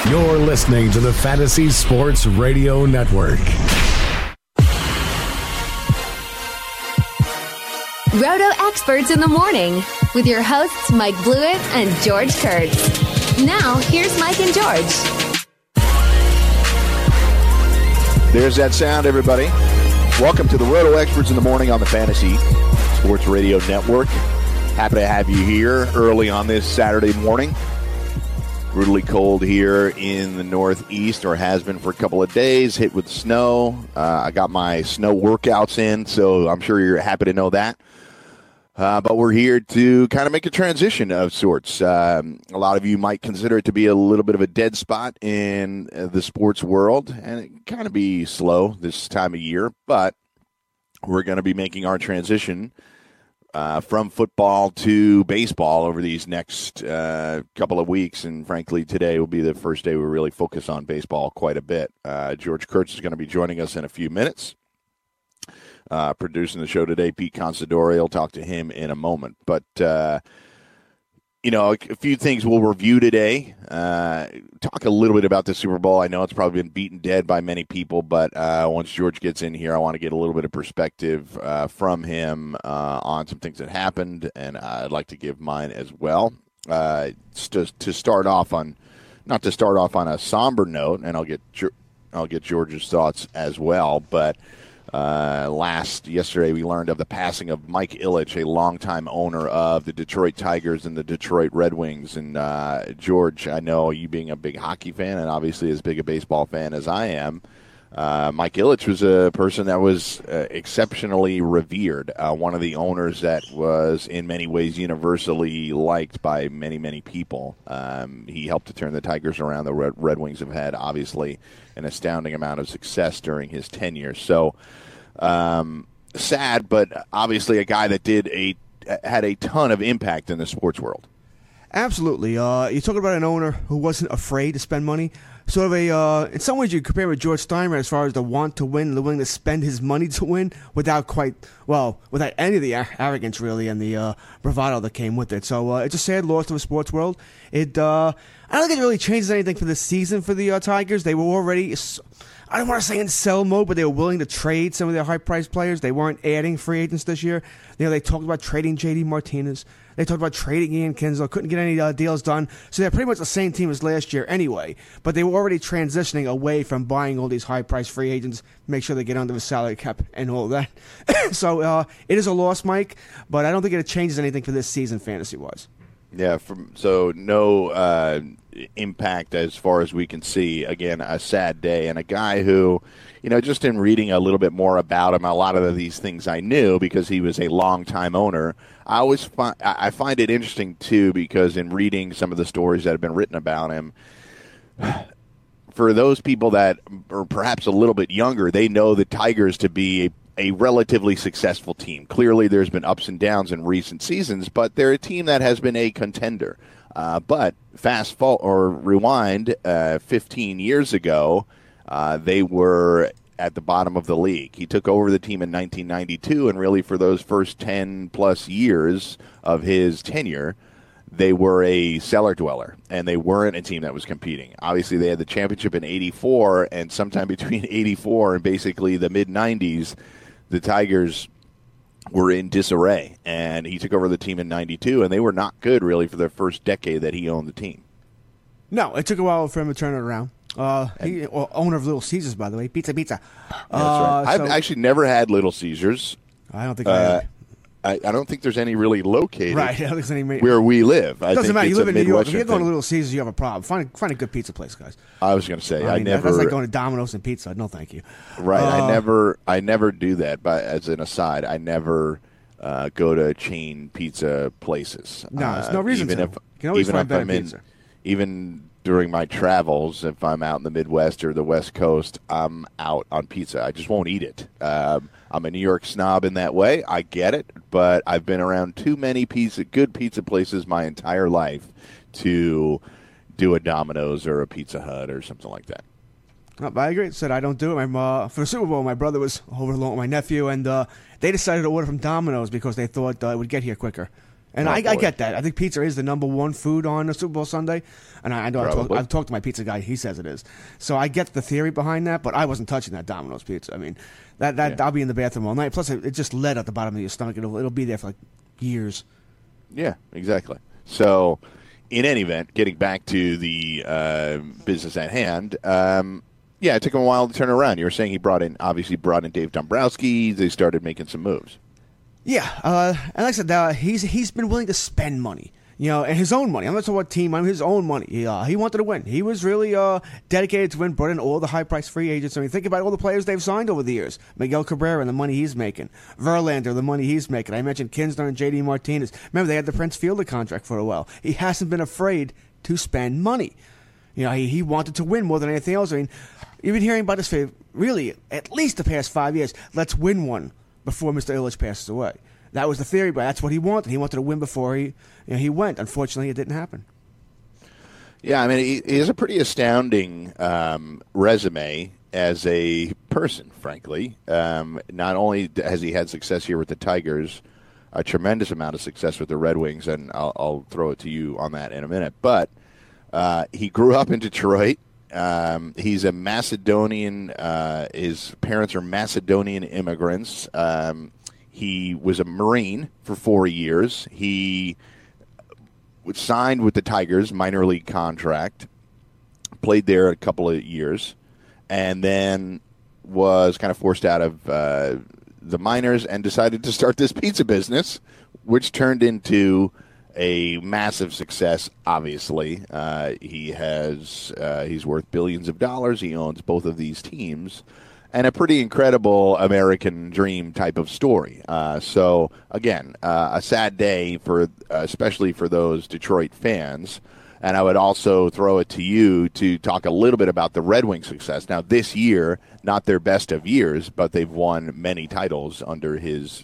You're listening to the Fantasy Sports Radio Network. Roto Experts in the Morning with your hosts Mike Blewett and George Kurtz. Now, here's Mike and George. There's that sound, everybody. Welcome to the Roto Experts in the Morning on the Fantasy Sports Radio Network. Happy to have you here early on this Saturday morning. Brutally cold here in the Northeast, or has been for a couple of days, hit with snow. I got my snow workouts in, so I'm sure you're happy to know that. But we're here to kind of make a transition of sorts. A lot of you might consider it to be a little bit of a dead spot in the sports world, and it can kind of be slow this time of year, but we're going to be making our transition from football to baseball over these next couple of weeks, and frankly, today will be the first day we really focus on baseball quite a bit. George Kurtz is going to be joining us in a few minutes. Producing the show today, Pete Considori. I'll talk to him in a moment. But, a few things we'll review today. Talk a little bit about the Super Bowl. I know it's probably been beaten dead by many people, but once George gets in here, I want to get a little bit of perspective from him on some things that happened, and I'd like to give mine as well. To start off on, not to start off on a somber note, and I'll get George's thoughts as well, but yesterday we learned of the passing of Mike Ilitch, a longtime owner of the Detroit Tigers and the Detroit Red Wings. And George, I know you being a big hockey fan and obviously as big a baseball fan as I am, Mike Ilitch was a person that was exceptionally revered, one of the owners that was in many ways universally liked by many, many people. He helped to turn the Tigers around. The Red Wings have had, obviously, an astounding amount of success during his tenure. So sad, but obviously a guy that had a ton of impact in the sports world. Absolutely. You're talking about an owner who wasn't afraid to spend money. Sort of in some ways you compare with George Steinbrenner as far as the want to win, the willing to spend his money to win without any of the arrogance really and the bravado that came with it. So it's a sad loss to the sports world. I don't think it really changes anything for this season for the Tigers. They were already, I don't want to say in sell mode, but they were willing to trade some of their high-priced players. They weren't adding free agents this year. They talked about trading J.D. Martinez. They talked about trading Ian Kinsler. Couldn't get any deals done. So they're pretty much the same team as last year anyway. But they were already transitioning away from buying all these high-priced free agents, make sure they get under the salary cap and all that. So it is a loss, Mike, but I don't think it changes anything for this season fantasy-wise. Yeah, so no impact as far as we can see. Again, a sad day, and a guy who, just in reading a little bit more about him, a lot of these things I knew because he was a longtime owner. I find it interesting too because in reading some of the stories that have been written about him, for those people that are perhaps a little bit younger, they know the Tigers to be a relatively successful team. Clearly, there's been ups and downs in recent seasons, but they're a team that has been a contender. But rewind 15 years ago, they were at the bottom of the league. He took over the team in 1992, and really for those first 10-plus years of his tenure, they were a cellar dweller, and they weren't a team that was competing. Obviously, they had the championship in 84, and sometime between 84 and basically the mid-90s, the Tigers were in disarray, and he took over the team in 92, and they were not good, really, for the first decade that he owned the team. No, it took a while for him to turn it around. Owner of Little Caesars, by the way. Pizza. That's right. I've actually never had Little Caesars. I don't think I have. I don't think there's any really located right. I don't think there's any where we live. It doesn't matter. You live in New York. If you're going thing. to Little Caesars, you have a problem. Find a good pizza place, guys. I was going to say, that's like going to Domino's and pizza. No, thank you. Right. I never do that. But as an aside, I never go to chain pizza places. No, there's no reason to. You can always find better pizza. Even during my travels, if I'm out in the Midwest or the West Coast, I'm out on pizza. I just won't eat it. I'm a New York snob in that way. I get it, but I've been around too many good pizza places my entire life to do a Domino's or a Pizza Hut or something like that. I agree. Said I don't do it. For the Super Bowl, my brother was over along with my nephew, and they decided to order from Domino's because they thought it would get here quicker. And I get that. I think pizza is the number one food on a Super Bowl Sunday. And I know I've talked to my pizza guy. He says it is. So I get the theory behind that, but I wasn't touching that Domino's pizza. I mean, I'll be in the bathroom all night. Plus, it just lead at the bottom of your stomach. It'll be there for like years. Yeah, exactly. So, in any event, getting back to the business at hand, it took him a while to turn around. You were saying he obviously brought in Dave Dombrowski. They started making some moves. Yeah, and like I said, he's been willing to spend money, and his own money. I'm not talking about team money, his own money. He wanted to win. He was really dedicated to win, brought in all the high-priced free agents. I mean, think about all the players they've signed over the years. Miguel Cabrera and the money he's making. Verlander, the money he's making. I mentioned Kinsler and J.D. Martinez. Remember, they had the Prince Fielder contract for a while. He hasn't been afraid to spend money. He wanted to win more than anything else. I mean, you've been hearing about this for really at least the past 5 years. Let's win one before Mr. Ilitch passes away. That was the theory, but that's what he wanted. He wanted to win before he went. Unfortunately, it didn't happen. Yeah, I mean, he has a pretty astounding resume as a person, frankly. Not only has he had success here with the Tigers, a tremendous amount of success with the Red Wings, and I'll throw it to you on that in a minute, but he grew up in Detroit. He's a Macedonian. His parents are Macedonian immigrants. He was a Marine for 4 years. He was signed with the Tigers, minor league contract, played there a couple of years, and then was kind of forced out of the minors and decided to start this pizza business, which turned into a massive success. Obviously, he's worth billions of dollars. He owns both of these teams, and a pretty incredible American dream type of story. So again, a sad day especially for those Detroit fans. And I would also throw it to you to talk a little bit about the Red Wings' success. Now, this year, not their best of years, but they've won many titles under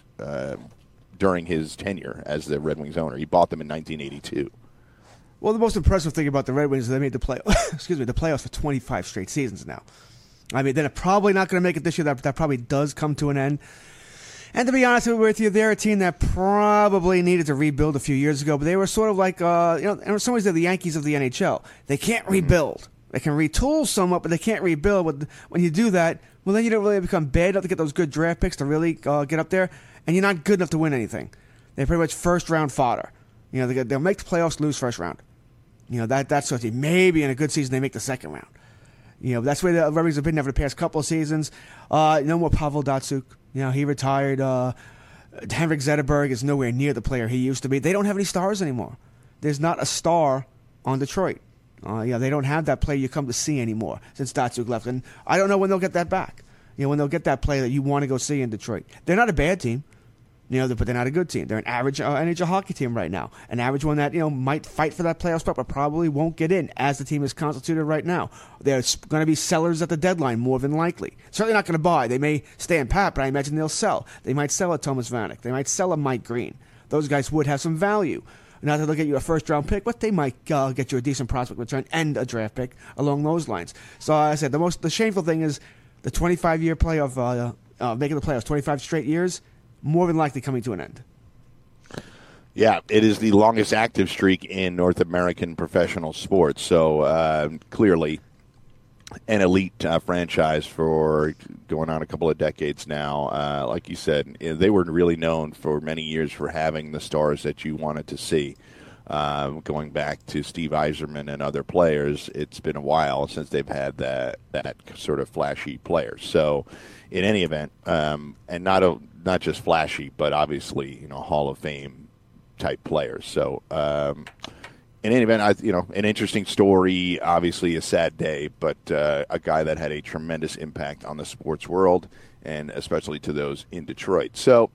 during his tenure as the Red Wings owner. He bought them in 1982. Well, the most impressive thing about the Red Wings is they made the playoffs for 25 straight seasons now. I mean, they're probably not going to make it this year. That probably does come to an end. And to be honest with you, they're a team that probably needed to rebuild a few years ago, but they were sort of like, in some ways they're the Yankees of the NHL. They can't rebuild. They can retool somewhat, but they can't rebuild. When you do that, well, then you don't really become bad enough to get those good draft picks to really get up there, and you're not good enough to win anything. They're pretty much first-round fodder. They'll make the playoffs, lose first round. That's sort of maybe in a good season they make the second round. That's where the Red Wings have been over the past couple of seasons. No more Pavel Datsyuk. He retired. Henrik Zetterberg is nowhere near the player he used to be. They don't have any stars anymore. There's not a star on Detroit. They don't have that player you come to see anymore since Datsyuk left. And I don't know when they'll get that back. When they'll get that player that you want to go see in Detroit. They're not a bad team. But they're not a good team. They're an average NHL hockey team right now. An average one that, might fight for that playoff spot, but probably won't get in as the team is constituted right now. They're going to be sellers at the deadline, more than likely. Certainly not going to buy. They may stand pat, but I imagine they'll sell. They might sell a Thomas Vanek. They might sell a Mike Green. Those guys would have some value. Not that they'll get you a first-round pick, but they might get you a decent prospect return and a draft pick along those lines. So, I said, the shameful thing is the 25-year playoff, making the playoffs, 25 straight years, more than likely coming to an end. Yeah, it is the longest active streak in North American professional sports. So clearly an elite franchise for going on a couple of decades now. Like you said, they were really known for many years for having the stars that you wanted to see. Going back to Steve Yzerman and other players, it's been a while since they've had that sort of flashy player. So in any event, and not just flashy, but obviously, Hall of Fame type players. So, in any event, an interesting story, obviously a sad day, but a guy that had a tremendous impact on the sports world, and especially to those in Detroit. So,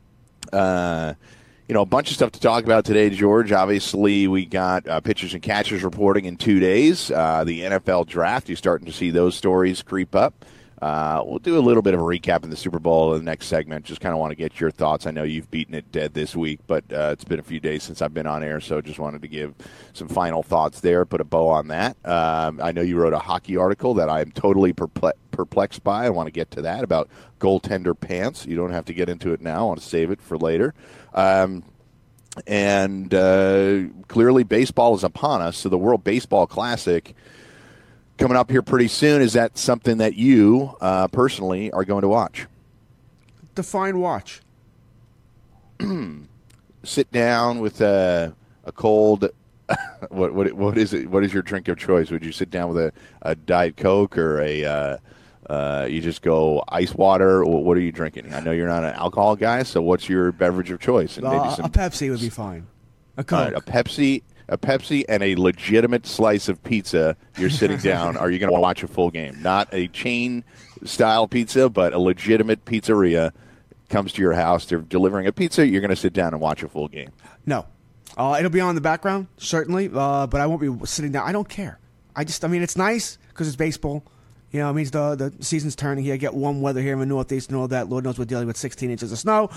a bunch of stuff to talk about today, George. Obviously, we got pitchers and catchers reporting in 2 days. The NFL draft, you're starting to see those stories creep up. We'll do a little bit of a recap in the Super Bowl in the next segment. Just kind of want to get your thoughts. I know you've beaten it dead this week, but it's been a few days since I've been on air, so just wanted to give some final thoughts there, put a bow on that. I know you wrote a hockey article that I'm totally perplexed by. I want to get to that about goaltender pants. You don't have to get into it now. I want to save it for later. And clearly baseball is upon us, so the World Baseball Classic coming up here pretty soon. Is that something that you personally are going to watch? Define watch. Sit down with a cold. What is it? What is your drink of choice? Would you sit down with a Diet Coke or you just go ice water? Or what are you drinking? I know you're not an alcohol guy, so what's your beverage of choice? And maybe A Pepsi would be fine. A Coke. All right, a Pepsi, and a legitimate slice of pizza. You're sitting down. Are you going to watch a full game? Not a chain-style pizza, but a legitimate pizzeria comes to your house. They're delivering a pizza. You're going to sit down and watch a full game. No. It'll be on in the background, certainly, but I won't be sitting down. I don't care. I mean, it's nice because it's baseball. You know, it means the season's turning here. Get warm weather here in the Northeast and all that. Lord knows we're dealing with 16 inches of snow.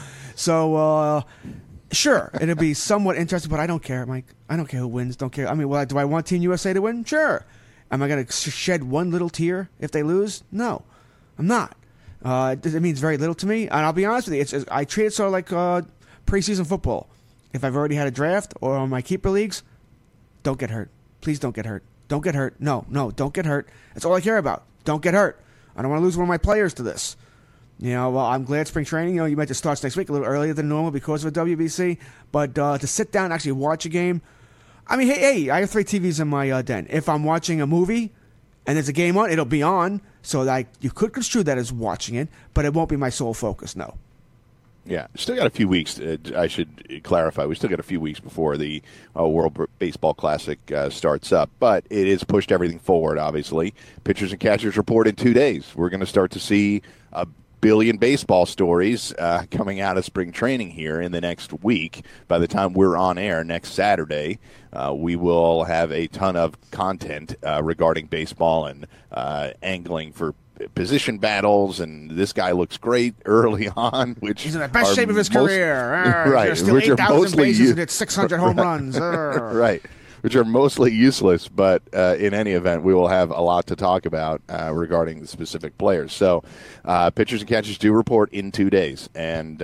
So, sure, it'll be somewhat interesting, but I don't care, Mike. I don't care who wins. Don't care. I mean, do I want Team USA to win? Sure. Am I going to shed one little tear if they lose? No, I'm not. It means very little to me. And I'll be honest with you, I treat it sort of like preseason football. If I've already had a draft or on my keeper leagues, don't get hurt. Please don't get hurt. Don't get hurt. No, don't get hurt. That's all I care about. Don't get hurt. I don't want to lose one of my players to this. You know, well, I'm glad spring training, you meant to start next week a little earlier than normal because of a WBC. But to sit down and actually watch a game, I mean, hey, I have 3 TVs in my den. If I'm watching a movie and there's a game on, it'll be on. So you could construe that as watching it, but it won't be my sole focus, no. Yeah, still got a few weeks. I should clarify. We still got a few weeks before the World Baseball Classic starts up, but it has pushed everything forward, obviously. Pitchers and catchers report in 2 days. We're going to start to see a billion baseball stories coming out of spring training here in the next week. By the time we're on air next Saturday, we will have a ton of content regarding baseball and angling for position battles, and this guy looks great early on, which he's in the best shape of his career. Right, still 8,000 bases and hits 600 home runs. Right, which are mostly useless, but in any event, we will have a lot to talk about regarding the specific players. So, pitchers and catchers do report in 2 days, and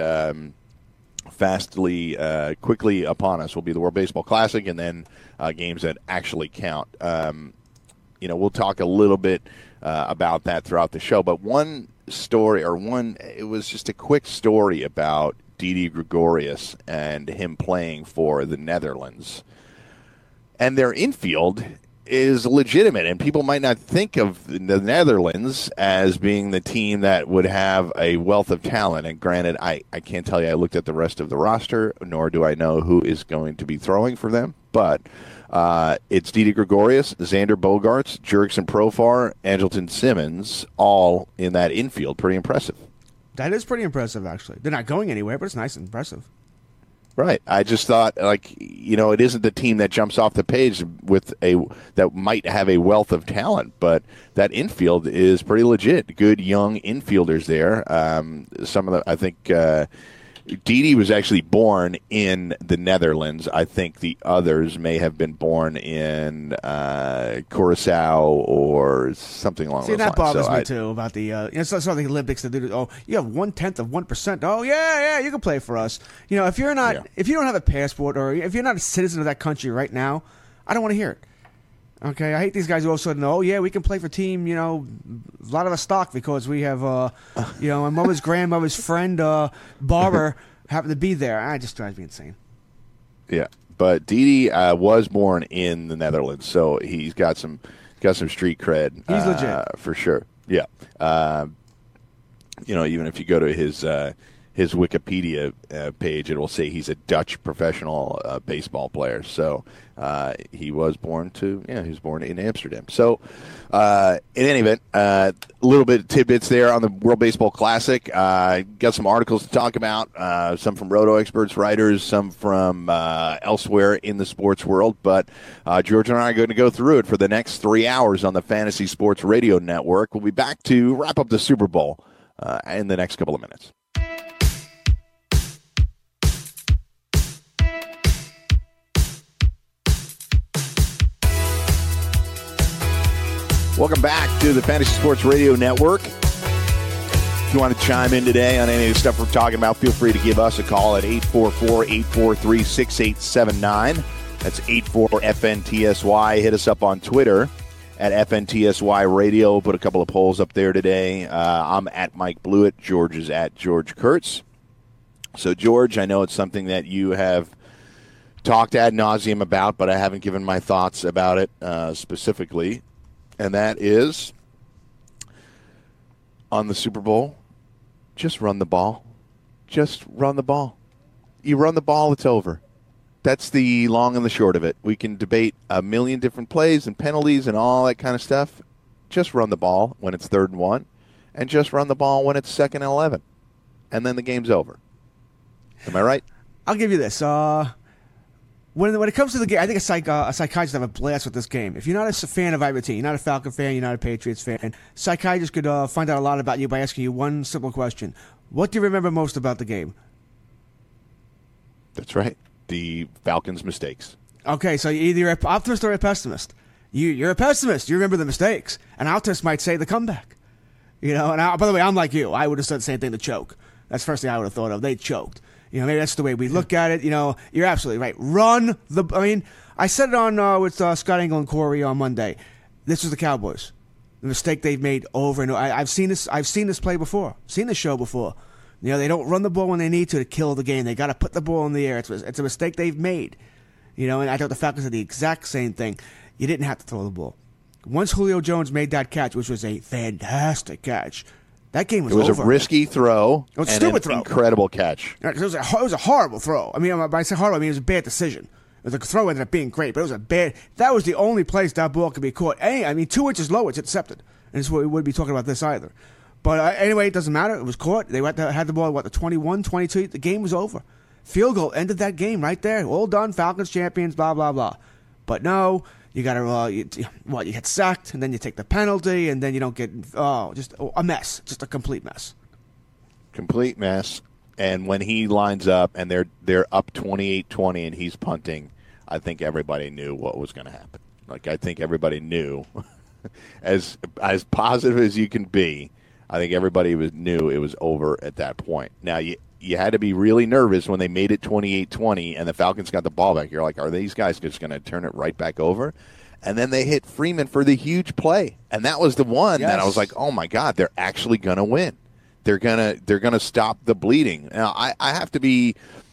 quickly upon us will be the World Baseball Classic, and then games that actually count. We'll talk a little bit about that throughout the show, but it was just a quick story about Didi Gregorius and him playing for the Netherlands. And their infield is legitimate, and people might not think of the Netherlands as being the team that would have a wealth of talent. And granted, I can't tell you I looked at the rest of the roster, nor do I know who is going to be throwing for them, but it's Didi Gregorius, Xander Bogaerts, Jurickson Profar, Andrelton Simmons, all in that infield. Pretty impressive. That is pretty impressive, actually. They're not going anywhere, but it's nice and impressive. Right. I just thought, it isn't the team that jumps off the page that might have a wealth of talent, but that infield is pretty legit. Good young infielders there. I think Didi was actually born in the Netherlands. I think the others may have been born in Curacao or something along those lines. See, that bothers me too about the it's not the Olympics that do. Oh, you have 1/10 of 1%. Oh yeah, you can play for us. If you're not, if you don't have a passport or if you're not a citizen of that country right now, I don't want to hear it. Okay, I hate these guys who all of a sudden, we can play for team, a lot of a stock because we have, my mother's grandmother's friend, Barber, happened to be there. It just drives me insane. Yeah, but Didi was born in the Netherlands, so he's got some street cred. He's legit. For sure. Yeah. Even if you go to his Wikipedia page, it will say he's a Dutch professional baseball player. So he was born in Amsterdam. So in any event, a little bit of tidbits there on the World Baseball Classic. Got some articles to talk about, some from Roto Experts writers, some from elsewhere in the sports world. But George and I are going to go through it for the next 3 hours on the Fantasy Sports Radio Network. We'll be back to wrap up the Super Bowl in the next couple of minutes. Welcome back to the Fantasy Sports Radio Network. If you want to chime in today on any of the stuff we're talking about, feel free to give us a call at 844-843-6879. That's 84-FNTSY. Hit us up on Twitter at FNTSY Radio. Put a couple of polls up there today. I'm at Mike Blewett. George is at George Kurtz. So, George, I know it's something that you have talked ad nauseum about, but I haven't given my thoughts about it specifically, and that is on the Super Bowl, just run the ball. Just run the ball. You run the ball, it's over. That's the long and the short of it. We can debate a million different plays and penalties and all that kind of stuff. Just run the ball when it's 3rd and 1, and just run the ball when it's 2nd and 11, and then the game's over. Am I right? I'll give you this. When it comes to the game, I think a psychiatrist have a blast with this game. If you're not a fan of either team, you're not a Falcon fan, you're not a Patriots fan, psychiatrists could find out a lot about you by asking you one simple question. What do you remember most about the game? That's right. The Falcons' mistakes. Okay, so either you're an optimist or a pessimist. You're a pessimist. You remember the mistakes. An optimist might say the comeback. And by the way, I'm like you. I would have said the same thing to choke. That's the first thing I would have thought of. They choked. Maybe that's the way we look at it. You're absolutely right. I said it on with Scott Engel and Corey on Monday. This is the Cowboys. The mistake they've made over and over. I've seen this play before. Seen this show before. They don't run the ball when they need to kill the game. They got to put the ball in the air. It's a mistake they've made. And I thought the Falcons did the exact same thing. You didn't have to throw the ball. Once Julio Jones made that catch, which was a fantastic catch, that game was over. It was a risky throw and an throw. Incredible catch. It was a horrible throw. When I say horrible, it was a bad decision. The throw ended up being great, but it was a bad. That was the only place that ball could be caught. 2 inches low, it's intercepted. And we wouldn't be talking about this either. But anyway, it doesn't matter. It was caught. They had the ball, the 21, 22. The game was over. Field goal ended that game right there. All done. Falcons champions, blah, blah, blah. But no, you got to, you get sacked, and then you take the penalty, and then you don't get, just a mess. Just a complete mess. Complete mess. And when he lines up and they're up 28-20 and he's punting, I think everybody knew what was going to happen. I think everybody knew, as positive as you can be, I think everybody knew it was over at that point. Now, you had to be really nervous when they made it 28-20 and the Falcons got the ball back. You're like, are these guys just going to turn it right back over? And then they hit Freeman for the huge play. And that was the one that I was like, oh, my God, they're actually going to win. They're gonna stop the bleeding. Now, I have to be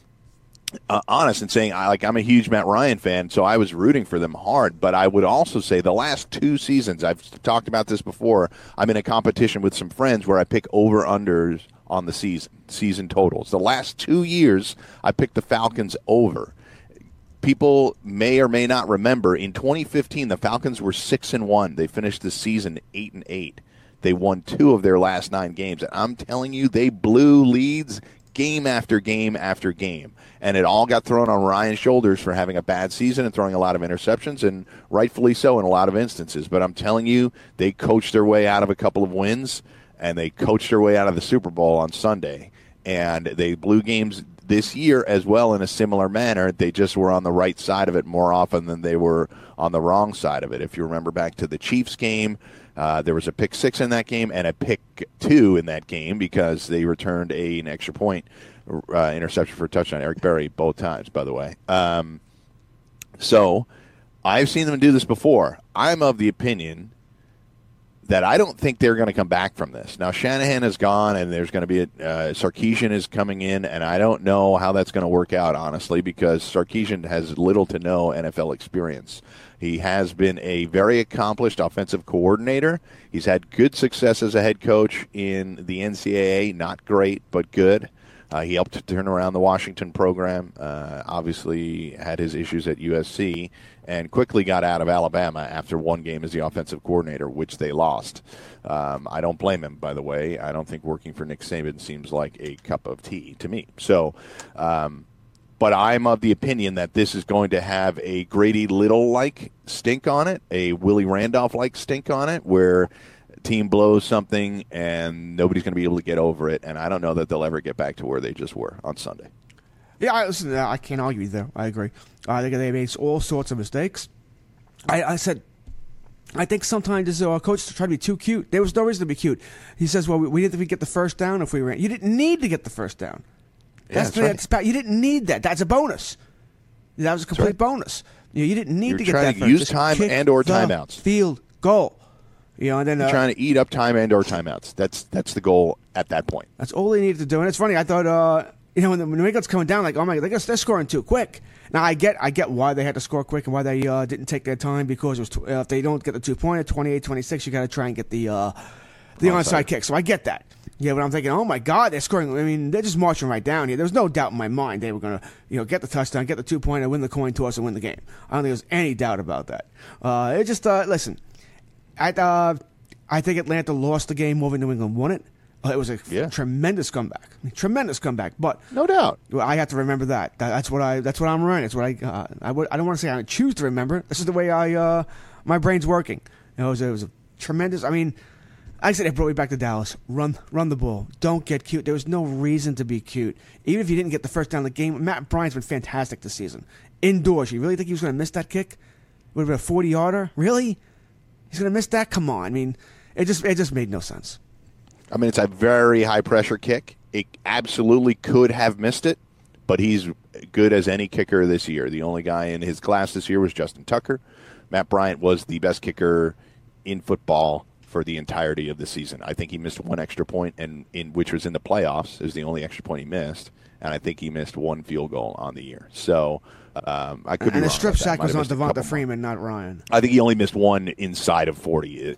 honest in saying I'm a huge Matt Ryan fan, so I was rooting for them hard. But I would also say the last 2 seasons, I've talked about this before, I'm in a competition with some friends where I pick over-unders on the season totals. The last 2 years, I picked the Falcons over. People may or may not remember, in 2015, the Falcons were 6-1. They finished the season 8-8. They won 2 of their last 9 games. And I'm telling you, they blew leads game after game after game. And it all got thrown on Ryan's shoulders for having a bad season and throwing a lot of interceptions, and rightfully so in a lot of instances. But I'm telling you, they coached their way out of a couple of wins, and they coached their way out of the Super Bowl on Sunday. And they blew games this year as well in a similar manner. They just were on the right side of it more often than they were on the wrong side of it. If you remember back to the Chiefs game, there was a pick 6 in that game and a pick 2 in that game because they returned an extra point interception for a touchdown. Eric Berry both times, by the way. So I've seen them do this before. I'm of the opinion that I don't think they're going to come back from this. Now, Shanahan is gone, and there's going to be Sarkisian is coming in, and I don't know how that's going to work out, honestly, because Sarkisian has little to no NFL experience. He has been a very accomplished offensive coordinator. He's had good success as a head coach in the NCAA. Not great, but good. He helped to turn around the Washington program. Obviously had his issues at USC and quickly got out of Alabama after 1 game as the offensive coordinator, which they lost. I don't blame him, by the way. I don't think working for Nick Saban seems like a cup of tea to me. So, but I'm of the opinion that this is going to have a Grady Little-like stink on it, a Willie Randolph-like stink on it, where team blows something and nobody's going to be able to get over it, and I don't know that they'll ever get back to where they just were on Sunday. Yeah, listen, I can't argue there. I agree. I think they made all sorts of mistakes. I said I think sometimes this coach try to be too cute. There was no reason to be cute. He says, well, we didn't get the first down if we ran. You didn't need to get the first down. That's right. You didn't need that. That's a bonus. That was a complete bonus. You didn't need to get that first. Use time and or timeouts. Field goal. And then you're trying to eat up time and or timeouts. That's the goal at that point. That's all they needed to do. And it's funny. I thought when the New England's coming down, like, oh my God, they're scoring too quick. Now I get why they had to score quick and why they didn't take their time, because it was if they don't get the 2-pointer, 28-26, you got to try and get the onside kick. So I get that. Yeah, but I'm thinking, oh my God, they're scoring. I mean, they're just marching right down here. There was no doubt in my mind they were going to, get the touchdown, get the 2-pointer, win the coin toss, and win the game. I don't think there's any doubt about that. It just listen. I think Atlanta lost the game more than New England won it. It was a tremendous comeback. Tremendous comeback, but no doubt. I have to remember that. That's what I'm running. That's what I don't want to say I choose to remember. This is the way my brain's working. It was a tremendous. I mean, I said it brought me back to Dallas. Run the ball. Don't get cute. There was no reason to be cute. Even if you didn't get the first down in the game, Matt Bryant's been fantastic this season. Indoors, you really think he was going to miss that kick? Would have been a 40-yarder? Really? He's going to miss that? Come on. I mean, it just made no sense. I mean, it's a very high-pressure kick. It absolutely could have missed it, but he's good as any kicker this year. The only guy in his class this year was Justin Tucker. Matt Bryant was the best kicker in football for the entirety of the season. I think he missed one extra point, which was in the playoffs, is the only extra point he missed, and I think he missed one field goal on the year. So I could be wrong. And the strip sack was on Devonta Freeman, not Ryan. I think he only missed one inside of 40.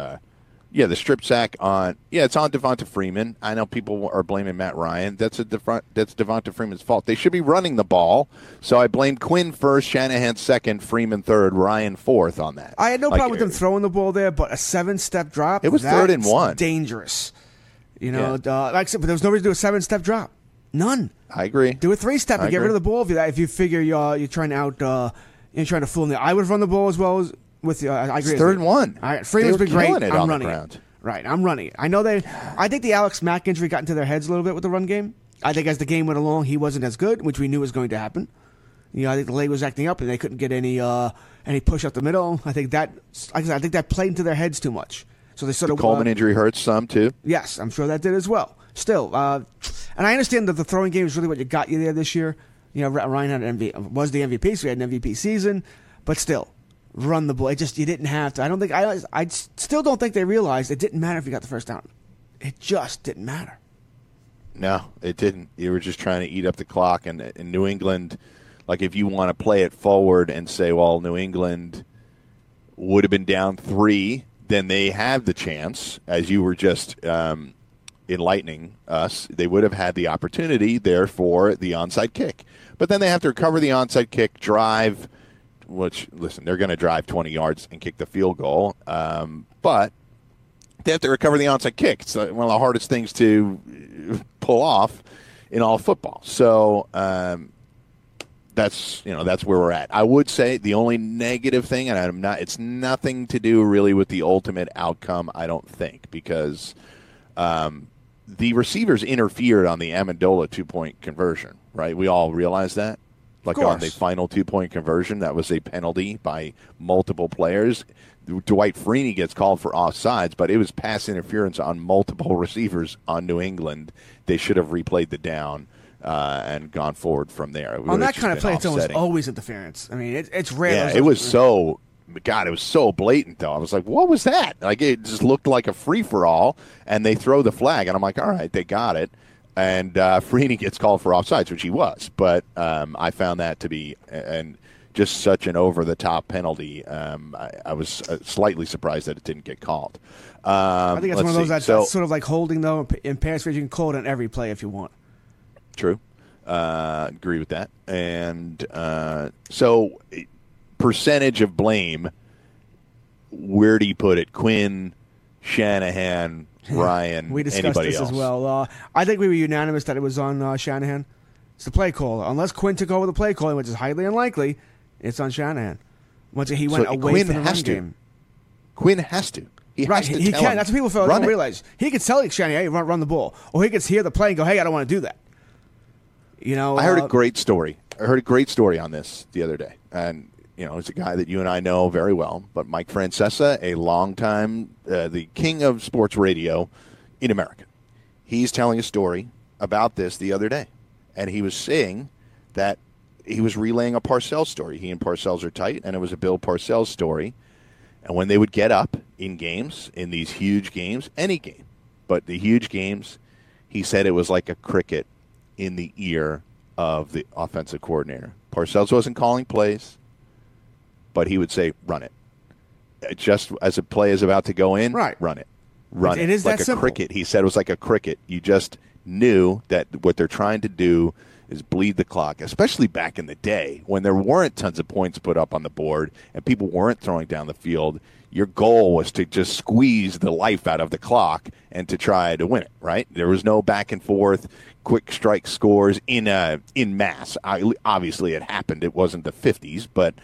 The strip sack it's on Devonta Freeman. I know people are blaming Matt Ryan. That's Devonta Freeman's fault. They should be running the ball. So I blame Quinn first, Shanahan second, Freeman third, Ryan fourth on that. I had no problem with them throwing the ball there, but a 7-step drop. It was 3rd and 1. Dangerous. Like I said, but there was no reason to do a 7-step drop. None. I agree. Do a 3-step and get rid of the ball if you figure you're trying to fool them. I would run the ball as well as. I agree. It's 3rd and 1. All right, Freeman's been great. I'm running it. Right, I'm running it. I think the Alex Mack injury got into their heads a little bit with the run game. I think as the game went along, he wasn't as good, which we knew was going to happen. I think the leg was acting up, and they couldn't get any push up the middle. I think that played into their heads too much. So they sort of Coleman injury hurts some too. Yes, I'm sure that did as well. Still, and I understand that the throwing game is really what got you there this year. Ryan was the MVP, so he had an MVP season, but still. Run the ball. You didn't have to. I still don't think they realized it didn't matter if you got the first down. It just didn't matter. No, it didn't. You were just trying to eat up the clock. And in New England, like if you want to play it forward and say, well, New England would have been down 3, then they have the chance, as you were just enlightening us, they would have had the opportunity there for the onside kick. But then they have to recover the onside kick, drive, which, listen, they're going to drive 20 yards and kick the field goal. But they have to recover the onside kick. It's one of the hardest things to pull off in all football. So that's where we're at. I would say the only negative thing, and it's nothing to do really with the ultimate outcome, I don't think, because the receivers interfered on the Amendola 2-point conversion, right? We all realize that. Like on the final 2-point conversion, that was a penalty by multiple players. Dwight Freeney gets called for offsides, but it was pass interference on multiple receivers on New England. They should have replayed the down and gone forward from there. On that kind of play, it's almost always interference. I mean, it's rare. Yeah, it was so blatant, though. I was like, what was that? Like, it just looked like a free-for-all, and they throw the flag, and I'm like, all right, they got it. And Freeney gets called for offsides, which he was. But I found that to be just such an over-the-top penalty. I was slightly surprised that it didn't get called. I think it's one of those that's sort of like holding, though. In pass race, you can call it on every play if you want. True. Agree with that. And so percentage of blame, where do you put it? Quinn, Shanahan, Ryan, we discussed anybody this else? as well. I think we were unanimous that it was on Shanahan. It's the play caller. Unless Quinn took over the play calling, which is highly unlikely, it's on Shanahan. Once he went away from the run game. Quinn has to. He has to. He can. That's what people don't realize. He could tell Shanahan, "Hey, run the ball," or he could hear the play and go, "Hey, I don't want to do that." I heard a great story. I heard a great story on this the other day, and is a guy that you and I know very well, but Mike Francesa, a longtime, the king of sports radio in America. He's telling a story about this the other day, and he was saying that he was relaying a Parcells story. He and Parcells are tight, and it was a Bill Parcells story. And when they would get up in games, in these huge games, any game, but the huge games, he said it was like a cricket in the ear of the offensive coordinator. Parcells wasn't calling plays, but he would say, run it. Just as a play is about to go in, right. Run it. Run it. It is like that a simple. cricket. He said it was like a cricket. You just knew that what they're trying to do is bleed the clock, especially back in the day when there weren't tons of points put up on the board and people weren't throwing down the field. Your goal was to just squeeze the life out of the clock and to try to win it, right? There was no back and forth, quick strike scores in mass. Obviously, it happened. It wasn't the 50s, but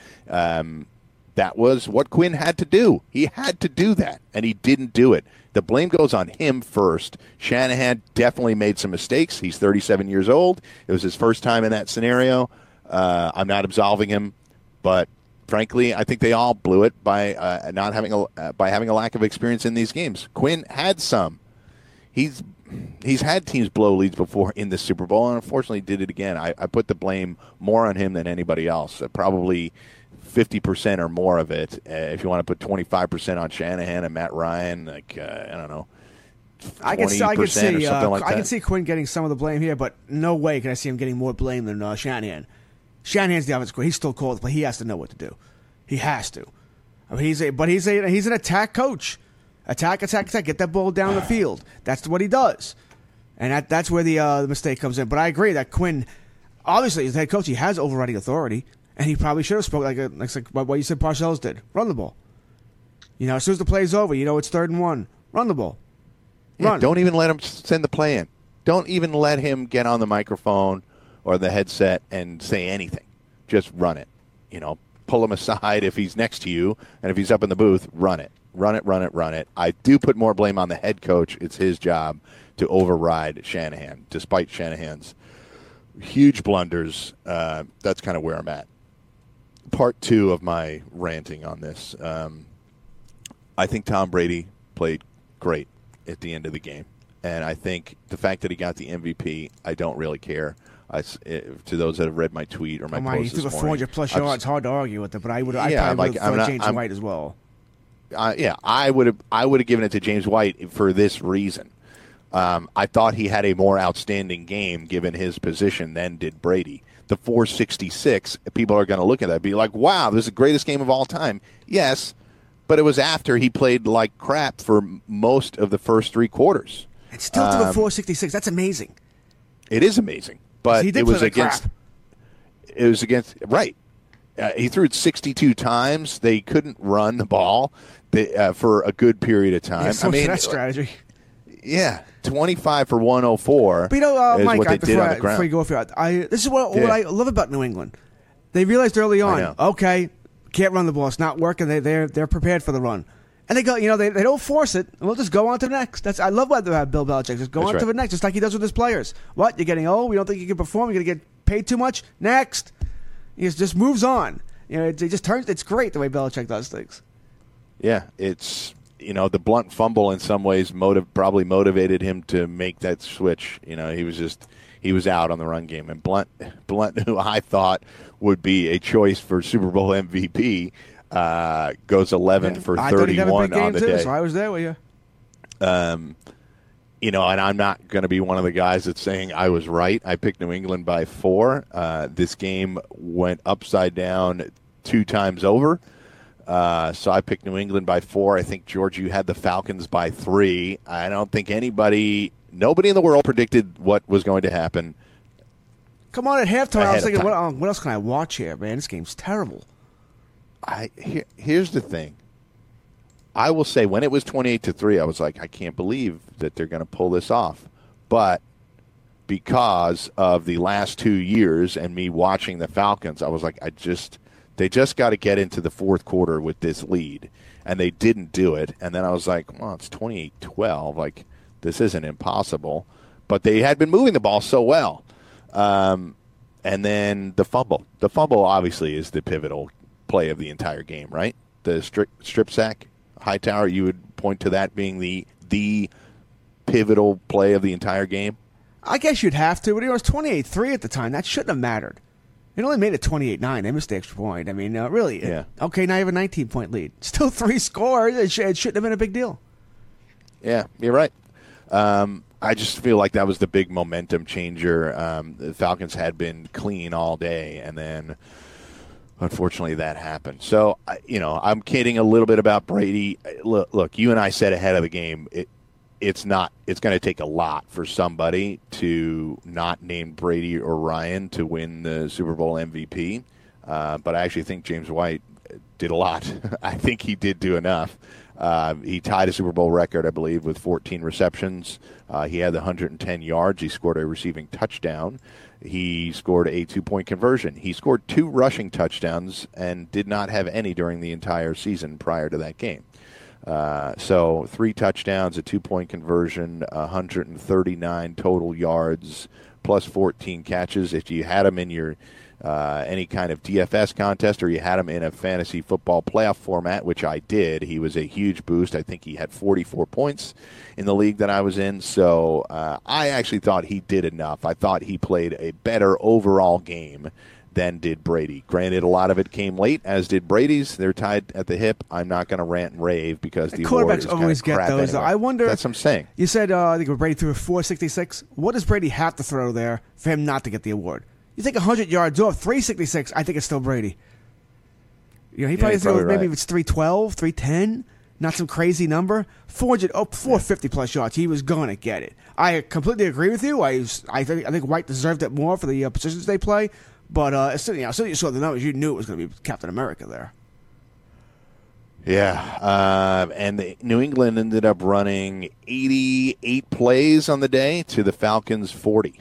that was what Quinn had to do. He had to do that, and he didn't do it. The blame goes on him first. Shanahan definitely made some mistakes. He's 37 years old. It was his first time in that scenario. I'm not absolving him, but frankly, I think they all blew it by having a lack of experience in these games. Quinn had some. He's had teams blow leads before in the Super Bowl, and unfortunately did it again. I put the blame more on him than anybody else. Probably 50% or more of it. If you want to put 25% on Shanahan and Matt Ryan, I don't know. 20% I could see, or something like that. I can see Quinn getting some of the blame here, but no way can I see him getting more blame than Shanahan. Shanahan's the offensive coordinator. He still calls, but he has to know what to do. He has to. I mean, he's an attack coach. Attack. Get that ball down the field. That's what he does, and that's where the mistake comes in. But I agree that Quinn, obviously, as head coach, he has overriding authority, and he probably should have spoken like what you said Parcells did. Run the ball. As soon as the play's over, it's 3rd and 1. Run the ball. Yeah, Run. don't even let him send the play in. Don't even let him get on the microphone or the headset and say anything. Just run it. Pull him aside if he's next to you, and if he's up in the booth, run it. Run it. I do put more blame on the head coach. It's his job to override Shanahan, despite Shanahan's huge blunders. That's kind of where I'm at. Part 2 of my ranting on this. I think Tom Brady played great at the end of the game. And I think the fact that he got the MVP, I don't really care. To those that have read my tweet or my post he this took a morning. 400-plus yards. Hard to argue with it, but I would have James White as well. I would have given it to James White for this reason. I thought he had a more outstanding game given his position than did Brady. The 466, people are going to look at that and be like, wow, this is the greatest game of all time. Yes, but it was after he played like crap for most of the first 3 quarters. And still took a 466. That's amazing. It is amazing. But he did it was play like against crap. It was against right. He threw it 62 times. They couldn't run the ball for a good period of time. That strategy. Yeah, 25 for 104. But is Mike, what they did on the ground. before you go off here, this is what I love about New England. They realized early on, okay, can't run the ball. It's not working. They're prepared for the run. And they go, they don't force it. We'll just go on to the next. I love what Bill Belichick. Just go on to the next, just like he does with his players. What? You're getting old? We don't think you can perform? You're going to get paid too much? Next. He just moves on. It just turns. It's great the way Belichick does things. Yeah, it's the blunt fumble in some ways probably motivated him to make that switch. He was out on the run game, and Blunt, who I thought would be a choice for Super Bowl MVP. Goes 11 for 31 on the day. So I was there with you. And I'm not going to be one of the guys that's saying I was right. I picked New England by 4. This game went upside down 2 times over. So I picked New England by 4. I think, George, you had the Falcons by 3. I don't think nobody in the world predicted what was going to happen. Come on, at halftime, I was thinking, what else can I watch here, man? This game's terrible. Here's the thing. I will say when it was 28-3, I was like, I can't believe that they're going to pull this off. But because of the last 2 years and me watching the Falcons, I was like, they just got to get into the fourth quarter with this lead. And they didn't do it. And then I was like, well, it's 28-12. Like, this isn't impossible. But they had been moving the ball so well. And then the fumble. The fumble obviously is the pivotal play of the entire game, right? The strip sack, Hightower, you would point to that being the pivotal play of the entire game? I guess you'd have to, but it was 28-3 at the time. That shouldn't have mattered. It only made it 28-9. They missed the extra point. I mean, really. Yeah. Okay, now you have a 19-point lead. Still 3 scores. It shouldn't have been a big deal. Yeah, you're right. I just feel like that was the big momentum changer. The Falcons had been clean all day, and then unfortunately that happened. So, I'm kidding a little bit about Brady. Look, you and I said ahead of the game, it's going to take a lot for somebody to not name Brady or Ryan to win the Super Bowl MVP. But I actually think James White did a lot. I think he did do enough. He tied a Super Bowl record, I believe, with 14 receptions. He had the 110 yards. He scored a receiving touchdown. He scored a 2-point conversion. He scored 2 rushing touchdowns and did not have any during the entire season prior to that game. So 3 touchdowns, a 2-point conversion, 139 total yards, plus 14 catches. If you had him in your any kind of DFS contest or you had him in a fantasy football playoff format, which I did, he was a huge boost. I think he had 44 points in the league that I was in. So I actually thought he did enough. I thought he played a better overall game than did Brady. Granted, a lot of it came late, as did Brady's. They're tied at the hip. I'm not going to rant and rave because the award is kind of always get crap those. anyway. I wonder. That's what I'm saying. You said I think Brady threw a 466. What does Brady have to throw there for him not to get the award? You take 100 yards off 366. I think it's still Brady. He probably threw maybe if it's 312, 310. Not some crazy number. 450 plus yards. He was going to get it. I completely agree with you. I think White deserved it more for the positions they play. But as soon as you saw the numbers, you knew it was going to be Captain America there. Yeah, and New England ended up running 88 plays on the day to the Falcons' 40.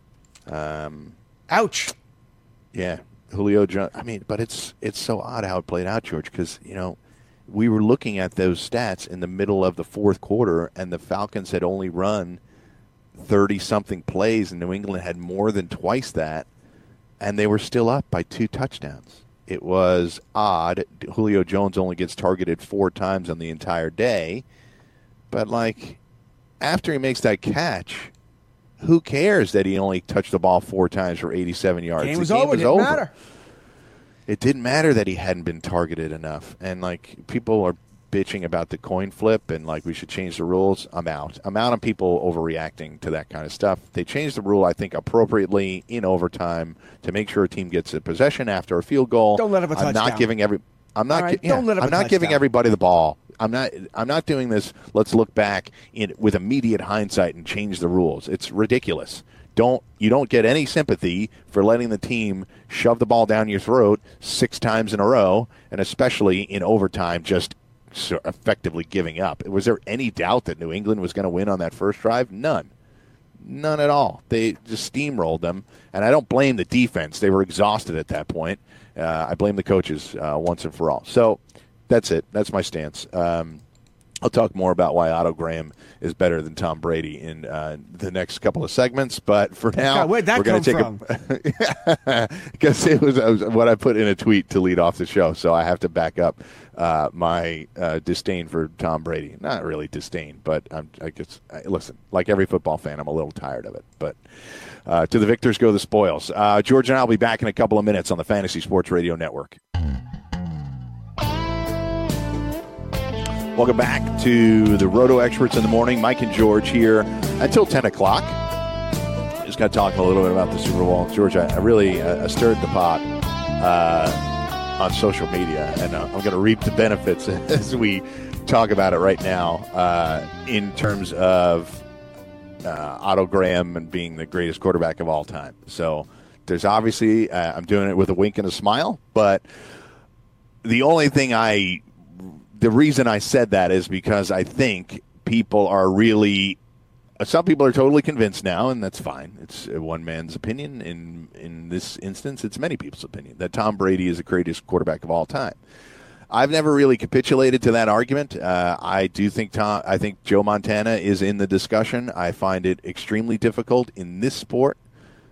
Ouch. Yeah, Julio Jones. I mean, but it's so odd how it played out, George, because, we were looking at those stats in the middle of the fourth quarter, and the Falcons had only run 30-something plays, and New England had more than twice that, and they were still up by 2 touchdowns. It was odd. Julio Jones only gets targeted 4 times on the entire day, but, after he makes that catch, who cares that he only touched the ball 4 times for 87 yards? The game was over. It didn't matter. It didn't matter that he hadn't been targeted enough. And, people are bitching about the coin flip and, we should change the rules. I'm out. I'm out on people overreacting to that kind of stuff. They changed the rule, I think, appropriately in overtime to make sure a team gets a possession after a field goal. Don't let him a touchdown. I'm not giving everybody the ball. I'm not doing this. Let's look back with immediate hindsight and change the rules. It's ridiculous. You don't get any sympathy for letting the team shove the ball down your throat 6 times in a row, and especially in overtime, just so effectively giving up. Was there any doubt that New England was going to win on that first drive? None at all. They just steamrolled them, and I don't blame the defense. They were exhausted at that point. I blame the coaches once and for all. So that's it. That's my stance. I'll talk more about why Otto Graham is better than Tom Brady in the next couple of segments. But for now, where'd that come from? Because it was what I put in a tweet to lead off the show, so I have to back up my disdain for Tom Brady. Not really disdain, but listen, like every football fan, I'm a little tired of it. But to the victors go the spoils. George and I will be back in a couple of minutes on the Fantasy Sports Radio Network. Welcome back to the Roto Experts in the Morning. Mike and George here until 10 o'clock. Just got to talk a little bit about the Super Bowl. George, I really stirred the pot on social media, and I'm going to reap the benefits as we talk about it right now in terms of Otto Graham and being the greatest quarterback of all time. So there's obviously, I'm doing it with a wink and a smile, but the only thing the reason I said that is because I think people are some people are totally convinced now, and that's fine. It's one man's opinion. In this instance, it's many people's opinion that Tom Brady is the greatest quarterback of all time. I've never really capitulated to that argument. I think Joe Montana is in the discussion. I find it extremely difficult in this sport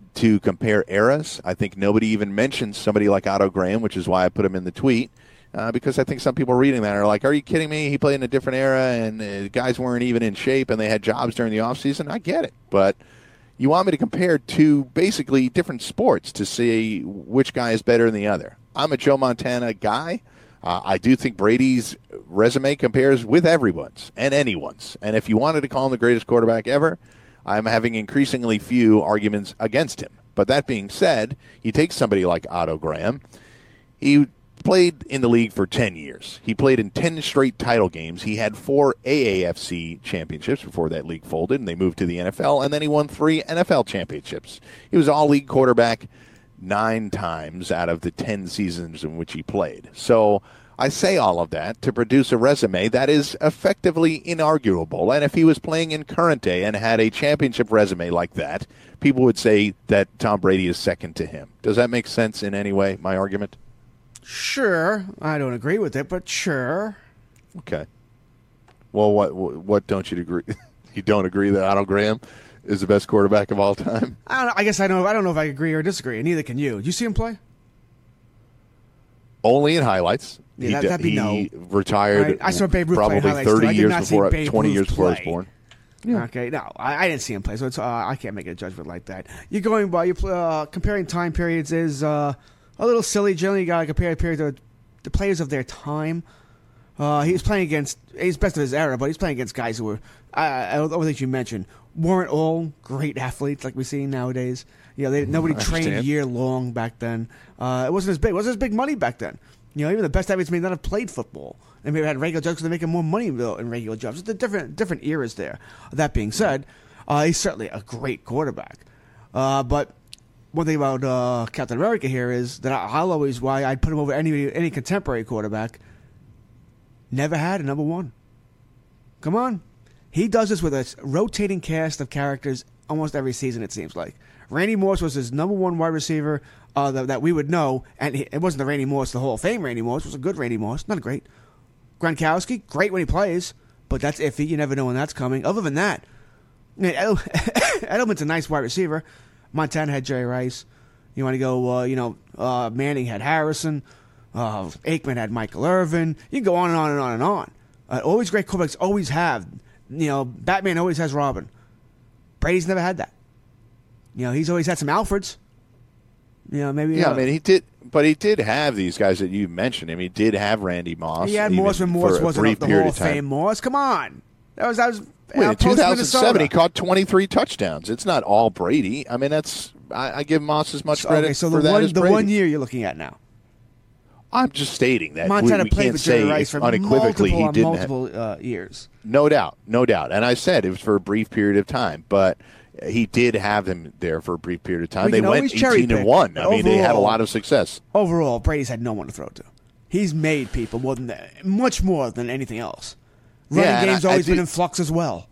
to compare eras. I think nobody even mentions somebody like Otto Graham, which is why I put him in the tweet, because I think some people reading that are like, are you kidding me? He played in a different era, and guys weren't even in shape, and they had jobs during the offseason. I get it, but you want me to compare two basically different sports to see which guy is better than the other. I'm a Joe Montana guy. I do think Brady's resume compares with everyone's and anyone's. And if you wanted to call him the greatest quarterback ever, I'm having increasingly few arguments against him. But that being said, you take somebody like Otto Graham. He played in the league for 10 years. He played in 10 straight title games. He had 4 AAFC championships before that league folded, and they moved to the NFL. And then he won 3 NFL championships. He was all-league quarterback 9 times out of the 10 seasons in which he played. So I say all of that to produce a resume that is effectively inarguable. And if he was playing in current day and had a championship resume like that, people would say that Tom Brady is second to him. Does that make sense in any way, my argument? Sure. I don't agree with it, but sure. Okay. Well, what don't you agree? You don't agree that Otto Graham is the best quarterback of all time? I don't know. I guess I don't know if I agree or disagree, and neither can you. Did you see him play? Only in highlights. Yeah, that'd be no. He retired right. I saw Babe Ruth probably play 30 years before, 20 Ruth years before I was play. born. Yeah. Okay, no, I didn't see him play, so it's, I can't make a judgment like that. You're going by comparing time periods is a little silly. Generally, you got to compare the players of their time. He's playing against, he's best of his era, but he's playing against guys who were, I don't think you mentioned, weren't all great athletes like we see nowadays. You know, nobody trained year long back then. It wasn't as big. It wasn't as big money back then. You know, even the best athletes may not have played football. They may have had regular jobs because they're making more money in regular jobs. It's different eras there. That being said, he's certainly a great quarterback. But one thing about Captain America here is that I'll always why I'd put him over any contemporary quarterback. Never had a number one. Come on. He does this with a rotating cast of characters almost every season, it seems like. Randy Moss was his number one wide receiver that we would know, and it wasn't the Randy Moss, the Hall of Fame Randy Moss. It was a good Randy Moss, not a great. Gronkowski, great when he plays, but that's iffy. You never know when that's coming. Other than that, Edelman's a nice wide receiver. Montana had Jerry Rice. You want to go, Manning had Harrison. Aikman had Michael Irvin. You can go on and on and on and on. Always great quarterbacks always have. Batman always has Robin. Brady's never had that. He's always had some Alfreds. Maybe. Yeah, I mean, he did have these guys that you mentioned. I mean, he did have Randy Moss. He had Moss when Moss wasn't the Hall of Fame Moss. Come on. That was in 2007, he caught 23 touchdowns. It's not all Brady. I mean, I give Moss as much credit for that as Brady. The 1 year you're looking at now. I'm just stating that Montana we played can't with Jerry say Rice for unequivocally he didn't multiple years. No doubt. And I said it was for a brief period of time, but he did have them there for a brief period of time. They went 18-1. I mean, they had a lot of success. Overall, Brady's had no one to throw to. He's made people much more than anything else. Running game's always been in flux as well.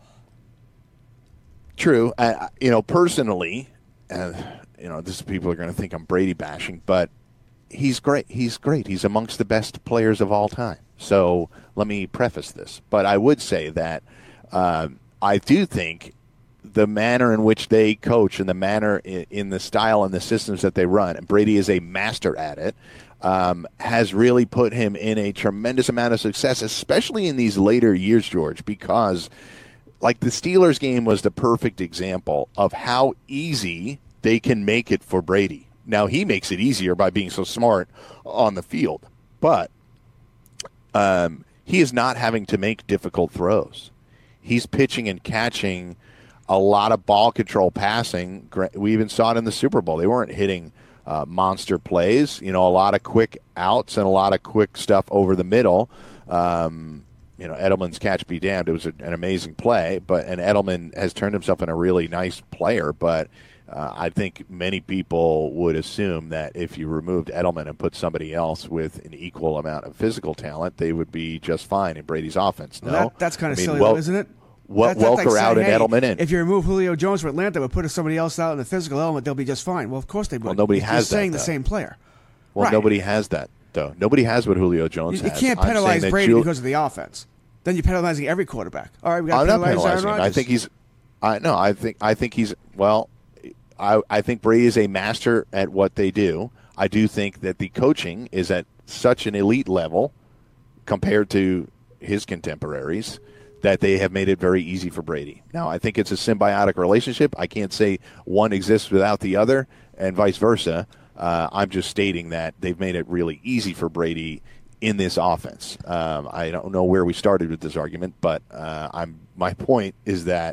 True. Personally, this people are going to think I'm Brady bashing, but he's great. He's great. He's amongst the best players of all time. So let me preface this. But I would say that I do think the manner in which they coach and the manner in the style and the systems that they run, and Brady is a master at it, has really put him in a tremendous amount of success, especially in these later years, George, because like the Steelers game was the perfect example of how easy they can make it for Brady. Now, he makes it easier by being so smart on the field, but he is not having to make difficult throws. He's pitching and catching a lot of ball control passing. We even saw it in the Super Bowl. They weren't hitting monster plays, a lot of quick outs and a lot of quick stuff over the middle. Edelman's catch be damned. It was an amazing play, and Edelman has turned himself into a really nice player, but I think many people would assume that if you removed Edelman and put somebody else with an equal amount of physical talent, they would be just fine in Brady's offense. No, well, that's kind of silly, though, isn't it? Welker like out and Edelman in. If you remove Julio Jones from Atlanta but put somebody else out in the physical element, they'll be just fine. Well, of course they would. Well, nobody has that. You're saying the same player. Well, right. Nobody has that, though. Nobody has what Julio Jones has. You can't penalize Brady because of the offense. Then you're penalizing every quarterback. All right, we got to penalize Aaron Rodgers. I think he's. I think he's. Well, I think Brady is a master at what they do. I do think that the coaching is at such an elite level compared to his contemporaries that they have made it very easy for Brady. Now, I think it's a symbiotic relationship. I can't say one exists without the other and vice versa. I'm just stating that they've made it really easy for Brady in this offense. I don't know where we started with this argument, but my point is that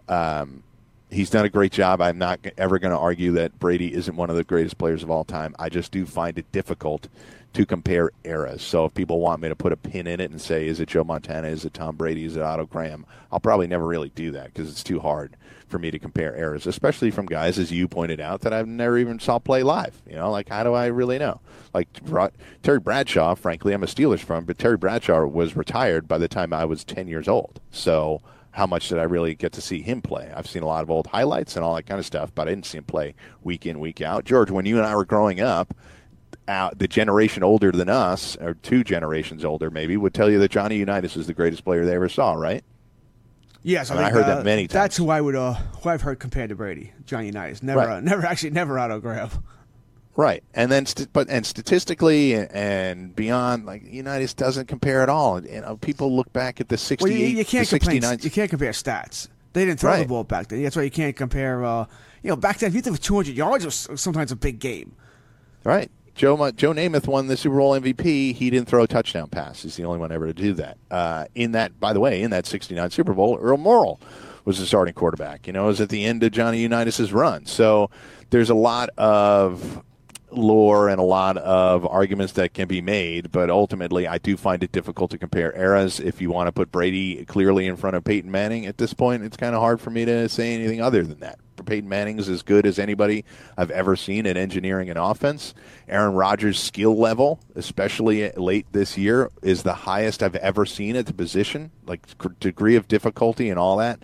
he's done a great job. I'm not ever going to argue that Brady isn't one of the greatest players of all time. I just do find it difficult to compare eras. So if people want me to put a pin in it and say, is it Joe Montana, is it Tom Brady, is it Otto Graham, I'll probably never really do that because it's too hard for me to compare eras, especially from guys, as you pointed out, that I've never even saw play live. Like, how do I really know? Like Terry Bradshaw, frankly, I'm a Steelers fan, but Terry Bradshaw was retired by the time I was 10 years old. So how much did I really get to see him play? I've seen a lot of old highlights and all that kind of stuff, but I didn't see him play week in, week out. George, when you and I were growing up, the generation older than us, or 2 generations older maybe, would tell you that Johnny Unitas is the greatest player they ever saw, right? Yes, I heard that many times. That's who I've heard compared to Brady, Johnny Unitas. Never Otto Graham. Right, and then statistically and beyond, like, Unitas doesn't compare at all. People look back at the 68, well, you can't the 69. You can't compare stats. They didn't throw the ball back then. That's why you can't compare. Back then, if you think of 200 yards, it was sometimes a big game. Right. Joe Namath won the Super Bowl MVP. He didn't throw a touchdown pass. He's the only one ever to do that. By the way, in that 69 Super Bowl, Earl Morrall was the starting quarterback. It was at the end of Johnny Unitas' run. So there's a lot of lore and a lot of arguments that can be made, but ultimately I do find it difficult to compare eras. If you want to put Brady clearly in front of Peyton Manning at this point, it's kind of hard for me to say anything other than that. Peyton Manning is as good as anybody I've ever seen at engineering an offense. Aaron Rodgers' skill level, especially late this year, is the highest I've ever seen at the position, like degree of difficulty and all that.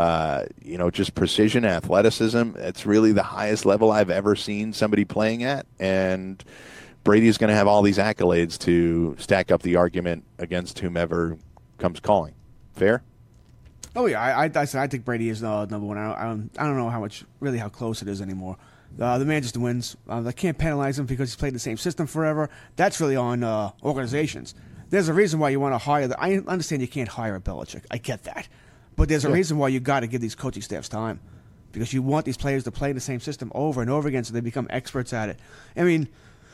Just precision, athleticism. It's really the highest level I've ever seen somebody playing at. And Brady's going to have all these accolades to stack up the argument against whomever comes calling. Fair? Oh yeah, I think Brady is number one. I don't know how close it is anymore. The man just wins. I can't penalize him because he's played the same system forever. That's really on organizations. There's a reason why you want to hire. I understand you can't hire a Belichick. I get that, but there's a reason why you got to give these coaching staffs time, because you want these players to play the same system over and over again so they become experts at it. I mean,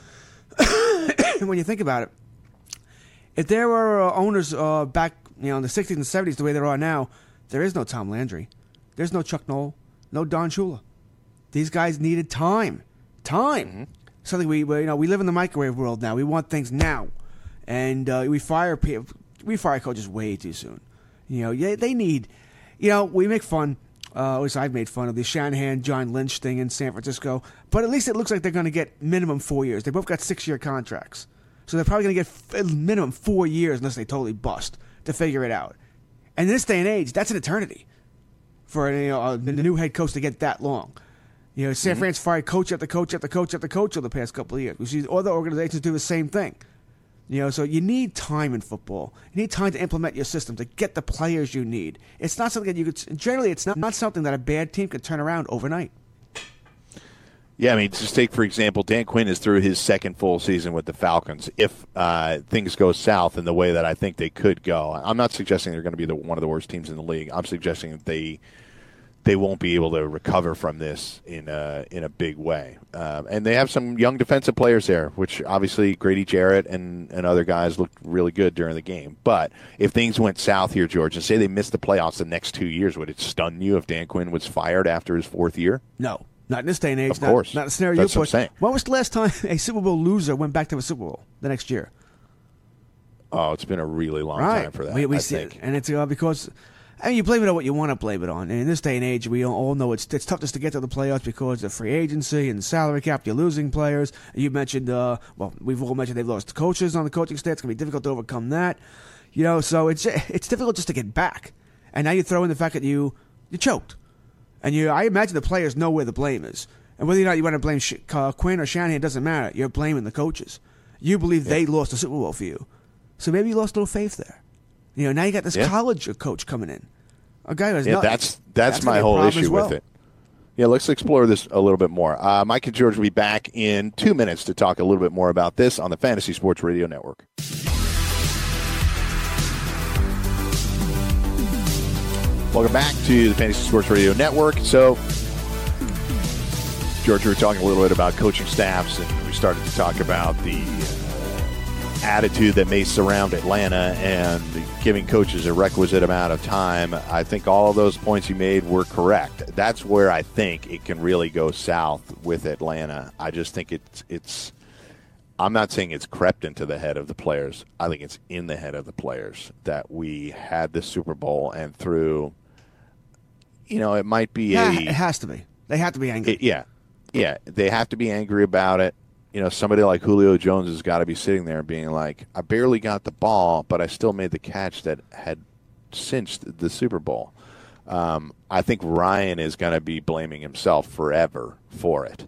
when you think about it, if there were owners back in the 60s and 70s the way there are now, there is no Tom Landry. There's no Chuck Noll. No Don Shula. These guys needed time. Mm-hmm. Something we live in the microwave world now. We want things now. And we fire coaches way too soon. They need, we make fun, at least I've made fun of the Shanahan, John Lynch thing in San Francisco, but at least it looks like they're going to get minimum 4 years. They both got 6-year contracts. So they're probably going to get minimum 4 years unless they totally bust to figure it out. And in this day and age, that's an eternity for the new head coach to get that long. San Fran's fired coach after coach after coach after coach over the past couple of years. We see other organizations do the same thing. So you need time in football. You need time to implement your system to get the players you need. It's not something that you could. Generally, it's not something that a bad team could turn around overnight. Yeah, I mean, just take, for example, Dan Quinn is through his second full season with the Falcons. If things go south in the way that I think they could go, I'm not suggesting they're going to be one of the worst teams in the league. I'm suggesting that they won't be able to recover from this in a big way. And they have some young defensive players there, which obviously Grady Jarrett and other guys looked really good during the game. But if things went south here, George, and say they missed the playoffs the next 2 years, would it stun you if Dan Quinn was fired after his fourth year? No. Not in this day and age. Of course. Not a scenario That's you what I'm saying. When was the last time a Super Bowl loser went back to a Super Bowl the next year? Oh, it's been a really long time for that, we see it. And it's because you blame it on what you want to blame it on. And in this day and age, we all know it's tough just to get to the playoffs because of free agency and salary cap. You're losing players. You mentioned, we've all mentioned they've lost coaches on the coaching staff. It's going to be difficult to overcome that. So it's difficult just to get back. And now you throw in the fact that you choked. And I imagine the players know where the blame is. And whether or not you want to blame Quinn or Shanahan, it doesn't matter. You're blaming the coaches. You believe they lost the Super Bowl for you. So maybe you lost a little faith there. Now you got this college coach coming in. A guy who has nothing. That's my whole issue with it. Yeah, let's explore this a little bit more. Mike and George will be back in 2 minutes to talk a little bit more about this on the Fantasy Sports Radio Network. Welcome back to the Fantasy Sports Radio Network. So, George, we were talking a little bit about coaching staffs, and we started to talk about the attitude that may surround Atlanta and giving coaches a requisite amount of time. I think all of those points you made were correct. That's where I think it can really go south with Atlanta. I just think it's I'm not saying it's crept into the head of the players. I think it's in the head of the players that we had the Super Bowl, and through, it might be it has to be. They have to be angry. Yeah, they have to be angry about it. Somebody like Julio Jones has got to be sitting there being like, I barely got the ball, but I still made the catch that had cinched the Super Bowl. I think Ryan is going to be blaming himself forever for it.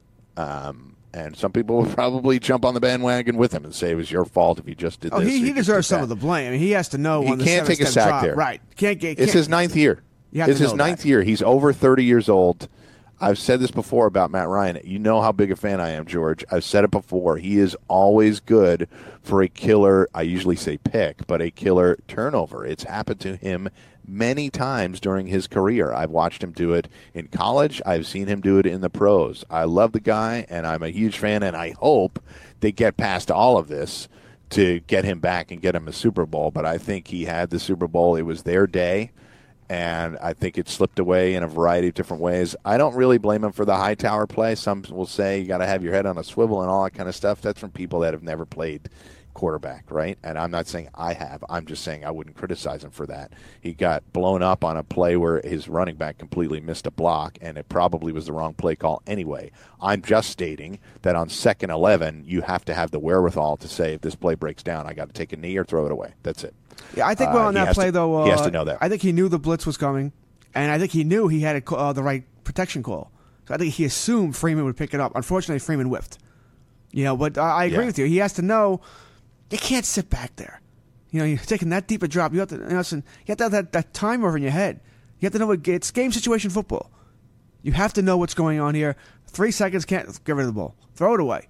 And some people will probably jump on the bandwagon with him and say it was your fault if you just did this. He deserves some of the blame. I mean, he has to know when he can't take a sack there. Right. It's his ninth year. It's his ninth year. He's over 30 years old. I've said this before about Matt Ryan. You know how big a fan I am, George. I've said it before. He is always good for a killer, I usually say pick, but a killer turnover. It's happened to him many times during his career. I've watched him do it in college. I've seen him do it in the pros. I love the guy, and I'm a huge fan, and I hope they get past all of this to get him back and get him a Super Bowl. But I think he had the Super Bowl. It was their day. And I think it slipped away in a variety of different ways. I don't really blame him for the Hightower play. Some will say you got to have your head on a swivel and all that kind of stuff. That's from people that have never played quarterback, right? And I'm not saying I have. I'm just saying I wouldn't criticize him for that. He got blown up on a play where his running back completely missed a block, and it probably was the wrong play call anyway. I'm just stating that on 2nd 11, you have to have the wherewithal to say if this play breaks down, I got to take a knee or throw it away. That's it. Yeah, I think on that play, though, he has to know that. I think he knew the blitz was coming, and I think he knew he had the right protection call. So I think he assumed Freeman would pick it up. Unfortunately, Freeman whiffed. But I agree with you. He has to know you can't sit back there. You're taking that deep a drop. You have to, you have to have that timer in your head. You have to know it's game situation football. You have to know what's going on here. 3 seconds, can't get rid of the ball. Throw it away.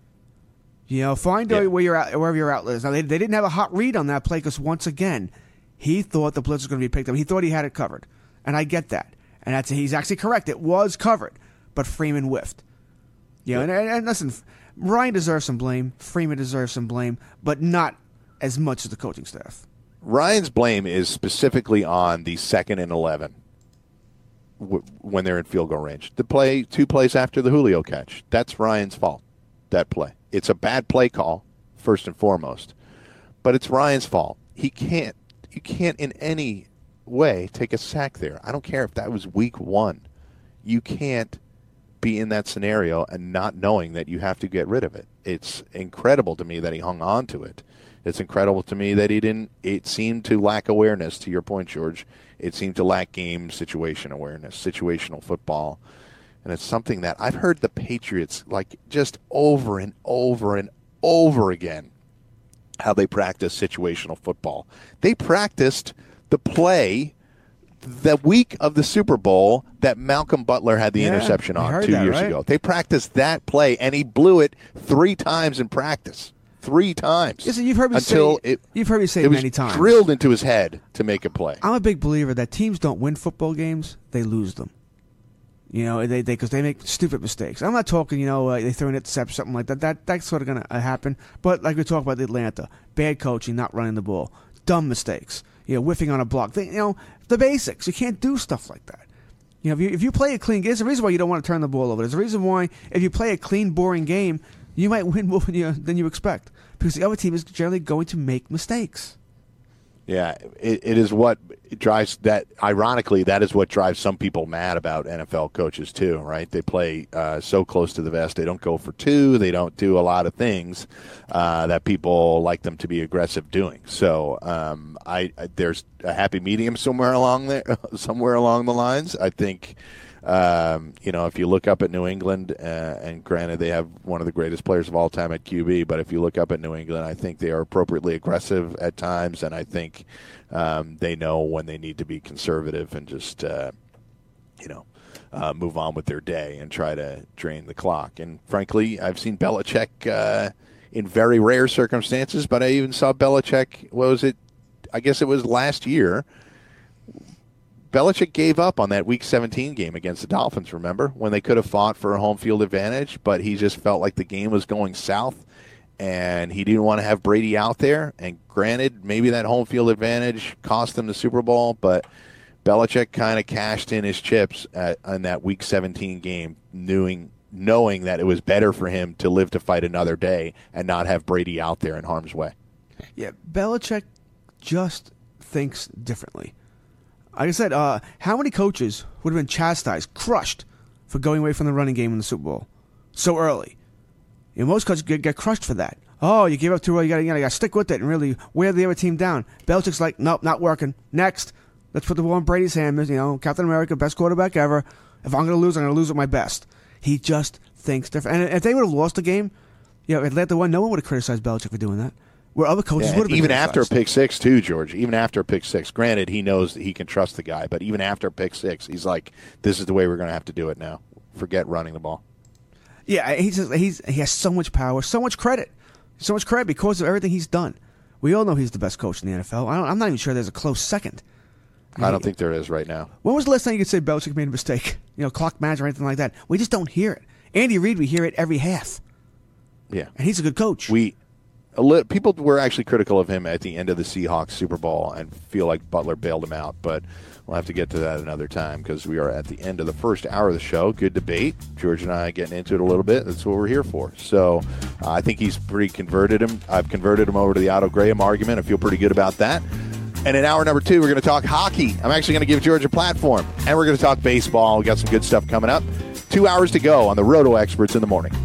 Find where you're at, wherever your outlet is. Now, they didn't have a hot read on that play because, once again, he thought the blitz was going to be picked up. He thought he had it covered. And I get that. And he's actually correct. It was covered. But Freeman whiffed. And listen, Ryan deserves some blame. Freeman deserves some blame. But not as much as the coaching staff. Ryan's blame is specifically on the 2nd and 11 when they're in field goal range. The play, 2 plays after the Julio catch. That's Ryan's fault, that play. It's a bad play call, first and foremost, but it's Ryan's fault. You can't in any way take a sack there. I don't care if that was week 1. You can't be in that scenario and not knowing that you have to get rid of it. It's incredible to me that he hung on to it. It's incredible to me that he didn't. It seemed to lack awareness, to your point, George. It seemed to lack game situation awareness, situational football. And it's something that I've heard the Patriots, just over and over and over again, how they practice situational football. They practiced the play the week of the Super Bowl that Malcolm Butler had the interception on 2 years ago. They practiced that play, and he blew it 3 times in practice. 3 times. Listen, you've heard me say it many times. It was drilled into his head to make a play. I'm a big believer that teams don't win football games; they lose them. Because they make stupid mistakes. I'm not talking, they throw an interception, something like that. That's sort of going to happen. But like we talk about Atlanta, bad coaching, not running the ball, dumb mistakes, whiffing on a block. The basics. You can't do stuff like that. If you play a clean game, there's a reason why you don't want to turn the ball over. There's a reason why if you play a clean, boring game, you might win more than you expect. Because the other team is generally going to make mistakes. Yeah, it is what drives that. Ironically, that is what drives some people mad about NFL coaches too, right? They play so close to the vest. They don't go for 2. They don't do a lot of things that people like them to be aggressive doing. So there's a happy medium somewhere along the lines. I think. If you look up at New England, and granted they have one of the greatest players of all time at QB, but if you look up at New England, I think they are appropriately aggressive at times, and I think they know when they need to be conservative and just move on with their day and try to drain the clock. And frankly, I've seen Belichick in very rare circumstances, but I even saw Belichick, I guess it was last year. Belichick gave up on that Week 17 game against the Dolphins, remember? When they could have fought for a home field advantage, but he just felt like the game was going south, and he didn't want to have Brady out there. And granted, maybe that home field advantage cost them the Super Bowl, but Belichick kind of cashed in his chips on that Week 17 game, knowing that it was better for him to live to fight another day and not have Brady out there in harm's way. Yeah, Belichick just thinks differently. Like I said, how many coaches would have been chastised, crushed, for going away from the running game in the Super Bowl so early? Most coaches get crushed for that. Oh, you gave up too early. You got to stick with it and really wear the other team down. Belichick's like, nope, not working. Next, let's put the ball in Brady's hand. Captain America, best quarterback ever. If I'm going to lose, I'm going to lose with my best. He just thinks different. And if they would have lost the game, Atlanta won, no one would have criticized Belichick for doing that. Where other coaches would have been even criticized. after a pick six, too, George. Even after a pick six. Granted, he knows that he can trust the guy, but even after a pick six, he's like, this is the way we're going to have to do it now. Forget running the ball. Yeah, he has so much power, so much credit because of everything he's done. We all know he's the best coach in the NFL. I'm not even sure there's a close second. I don't think there is right now. When was the last time you could say Belichick made a mistake? Clock management or anything like that. We just don't hear it. Andy Reid, we hear it every half. Yeah. And he's a good coach. People were actually critical of him at the end of the Seahawks Super Bowl and feel like Butler bailed him out, but we'll have to get to that another time because we are at the end of the first hour of the show. Good debate. George and I getting into it a little bit. That's what we're here for. So I think he's pretty converted him. I've converted him over to the Otto Graham argument. I feel pretty good about that. And in hour number 2, we're going to talk hockey. I'm actually going to give George a platform. And we're going to talk baseball. We got some good stuff coming up. 2 hours to go on the Roto Experts in the Morning.